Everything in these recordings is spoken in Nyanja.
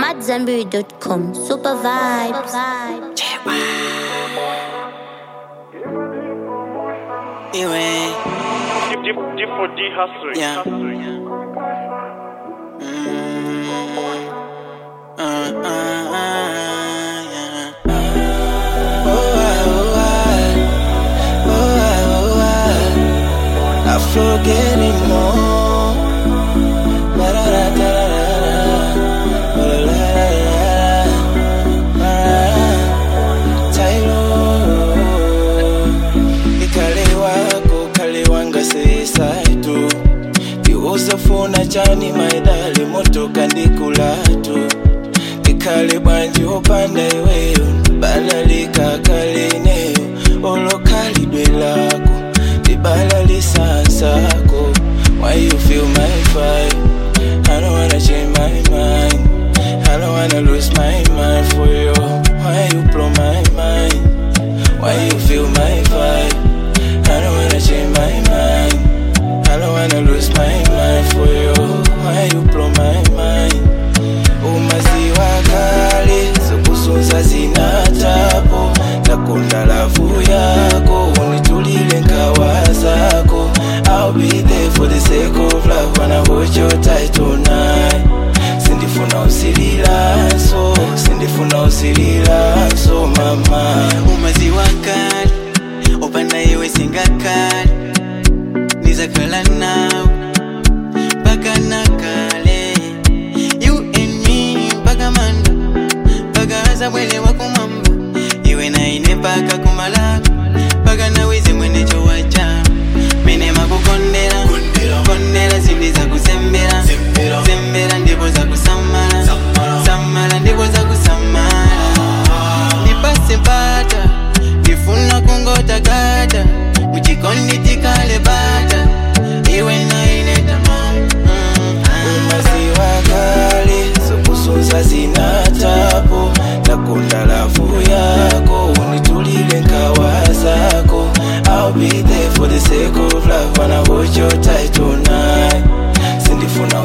AmadZanbury.com. Super vibes. D4D hustle. Yeah. I forget anymore. Usafuna chani maidali moto kandikulatu Ikale banji opanda iweyo Balalika kalineyo Olokali dwelako Dibala sansako. Why you feel my vibe? I don't wanna change my mind. I don't wanna lose my mind for you. Why you blow my mind? Why you feel my vibe? I don't wanna change my mind. I don't wanna lose my mind for you. Why you blow my mind? Umaziwa kale zokusunza zinatapo Nakunda lafu yako unitulile nkawa zako. I'll be there for the sake of love when I hold your tight tonight. Sindifuna usirila so mama. Umaziwa kale opanda yewe singakale Nizakala now Baka nakale You and me Baka manda Baka aza mwele wakumamba Iwe na ine baka kumala Baka na wize mwene jowacha Mene makukondela Kondela zindi za kusembela Sembela ndipo za kusamala Samala ndipo za kusamala Nipase bata Nifuna kungota gata Mujikondi tikale bata Iwe na ineta Umaziwa kale zokusunza zinatapo Nakunda lafu yako unitulile nkawa zako. I'll be there for the sake of love when I hold your tight tonight. Sindifuna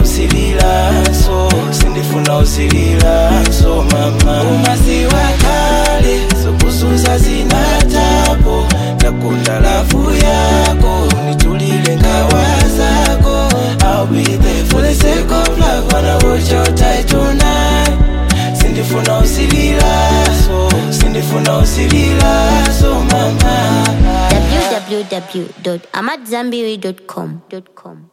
usirila so mama. Umaziwa kale zokusunza zinatapo Nakunda lafu yako unitulile nkawa zako. I'll be there for the sake of love when I hold your tight tonight. Sindifuna usirila so mama. www.amadzanbury.com.